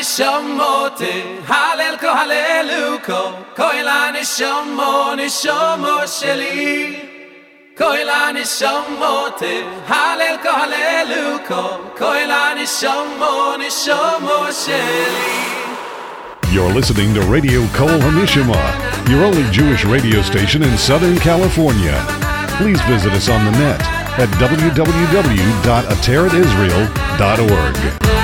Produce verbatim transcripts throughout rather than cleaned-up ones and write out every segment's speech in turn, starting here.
nishamote halel ko haleluko koila nishamo nishamo sheli koila nishamote halel ko haleluko koila nishamo nishamo sheli. You're listening to Radio Kol Hamishama, your only Jewish radio station in Southern California. Please visit us on the net at w w w dot ateret israel dot org.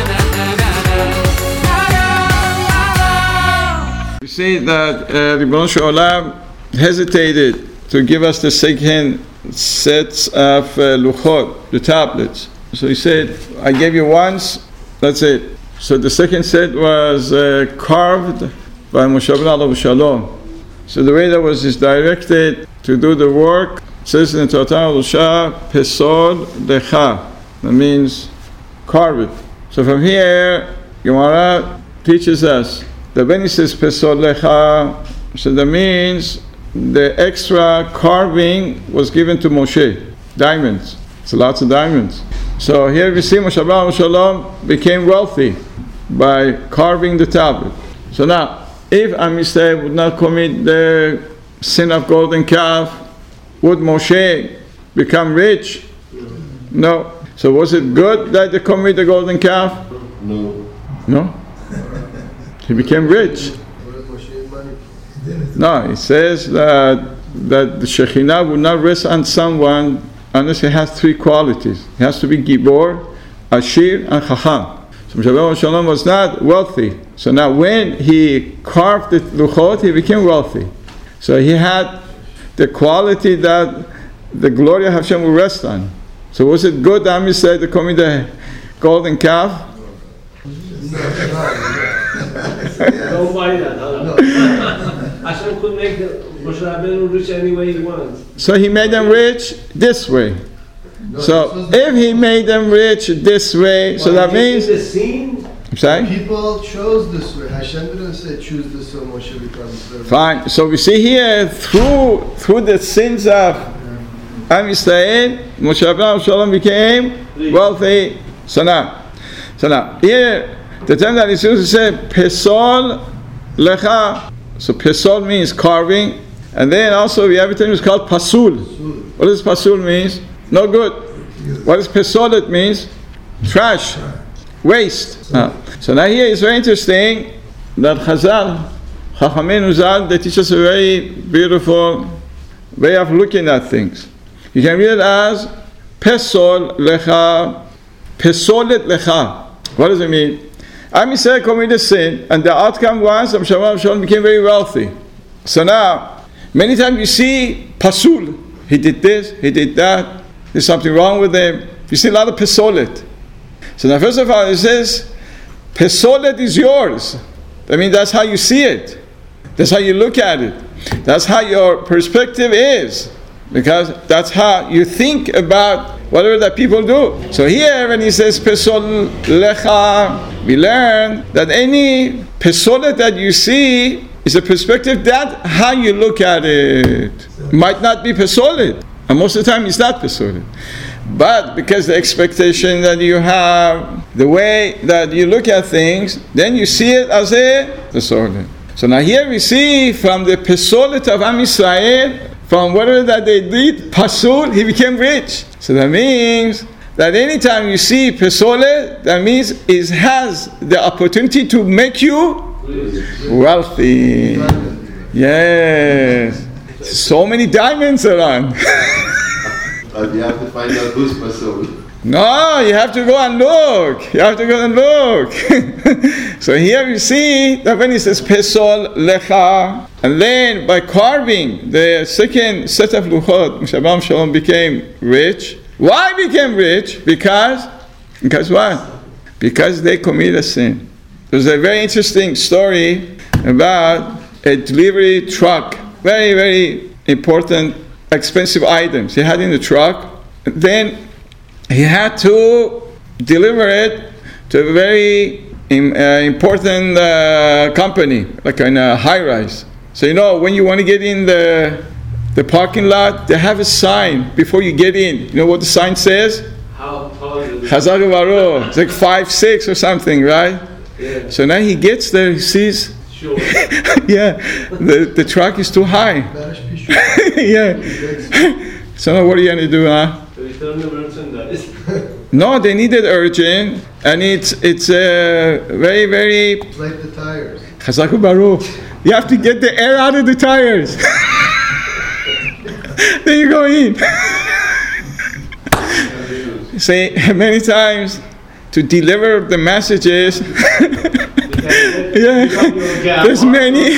We see that uh, Ribono Shel Olam hesitated to give us the second sets of uh, luchot, the tablets. So he said, I gave you once, that's it. So the second set was uh, carved by Moshe Rabbeinu alav shalom. So the way that was is directed to do the work, it says in the Torah, Pesol Lecha. That means carve it. So from here, Gemara teaches us that when he says Pesol Lecha, so that means the extra carving was given to Moshe. Diamonds. So lots of diamonds. So here we see Moshe Rabbeinu Shalom became wealthy by carving the tablet. So now, if Am Yisrael would not commit the sin of golden calf, would Moshe become rich? No. So was it good that they committed the golden calf? No. No? He became rich. No, it says that that the Shekhinah would not rest on someone unless he has three qualities. He has to be Gibor, Ashir, and Chacham. So Moshe Rabbeinu Shalom was not wealthy. So now when he carved the luchot, he became wealthy. So he had the quality that the glory of Hashem will rest on. So was it good that Am Yisrael to commit the golden calf? Don't buy that. No, no. Hashem could make Moshe Rabbeinu rich any way he wants. So he made them rich this way. No, so if he made them rich this way, well, so that means. The scene? I'm sorry? People chose this way. Hashem didn't say choose this way, Moshe becomes very Fine. So we see here through through the sins of Am Yisrael, Moshe Rabbeinu Shalom became wealthy. So now, so now here the term that is used to say Pesol Lecha. So Pesol means carving, and then also we have a term is called Pasul. What does Pasul means? No good. What does Pesolet means? Trash, waste. Ah. So now here is very interesting that Chazal, Chachamim Zal, they teach us a very beautiful way of looking at things. You can read it as Pesol Lecha, Pesolet Lecha. What does it mean? Am Yisrael committed a sin, and the outcome was Moshe Rabbeinu Shalom became very wealthy. So now, many times you see Pasul. He did this, he did that. There's something wrong with him. You see a lot of Pesolet. So now, first of all, it says Pesolet is yours. I mean, that's how you see it. That's how you look at it. That's how your perspective is. Because that's how you think about whatever that people do. So here, when he says Pesol Lecha, we learn that any Pesolet that you see is a perspective that how you look at it. Might not be Pesolet. And most of the time, it's not Pesolet. But because the expectation that you have, the way that you look at things, then you see it as a Pesolet. So now here we see from the Pesolet of Am Yisrael, from whatever that they did, Pasul, he became rich. So that means that anytime you see Pesolet, that means it has the opportunity to make you wealthy. Yes. So many diamonds around. But you have to find out who's Pasul. No, you have to go and look. You have to go and look. So here you see that when it says Pesol Lecha, and then by carving the second set of luchot, Moshe Rabbeinu Shalom became rich. Why became rich? Because, because what? Because they committed a sin. There's a very interesting story about a delivery truck. Very, very important, expensive items he had in the truck. Then he had to deliver it to a very um, uh, important uh, company, like in a high-rise. So you know, when you want to get in the the parking lot, they have a sign before you get in. You know what the sign says? How tall is it? Chazak Varo. It's like five, six or something, right? Yeah. So now he gets there, he sees, Sure. yeah, the, the truck is too high. Beraş pişiyor. Yeah. So now what are you going to do, huh? Return the merchandise. No, they need it urgent, and it's it's uh, very, very Like the tires. Chazaku Baruch. You have to get the air out of the tires. Then you go in. Say many times to deliver the messages. Yeah, there's many.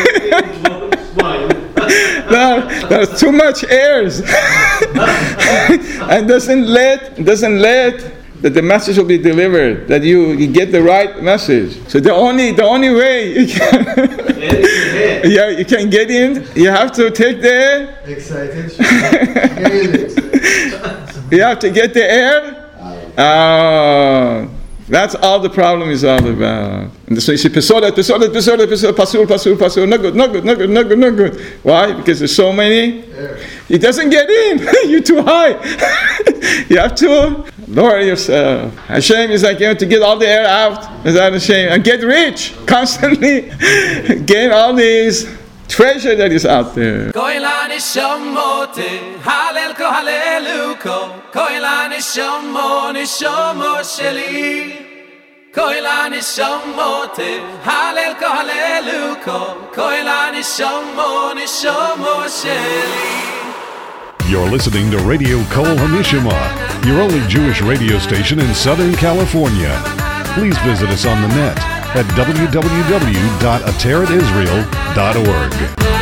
No, there's too much airs, and doesn't let doesn't let that the message will be delivered, that you, you get the right message. So the only the only way you can yeah you can get in, you have to take the Excited. Really excited. you have to get the air. Uh, that's all the problem is all about. And so you see, pesoda, pesoda, pesoda, pesoda, pasul, pasul, pasul, no good, no good, no good, no good, no good. Why? Because there's so many. Air. It doesn't get in. You're too high. You have to lower yourself. Hashem is like you have to get all the air out. Is that Hashem? And get rich constantly. Gain all these treasure that is out there. Koilani shamote, halel ko haleluko. Koilani shamo, nishamo sheli. Koilani shamote, halel ko haleluko. Koilani shamo, nishamo sheli. You're listening to Radio Kol Hanishima, your only Jewish radio station in Southern California. Please visit us on the net at w w w dot ateret israel dot org.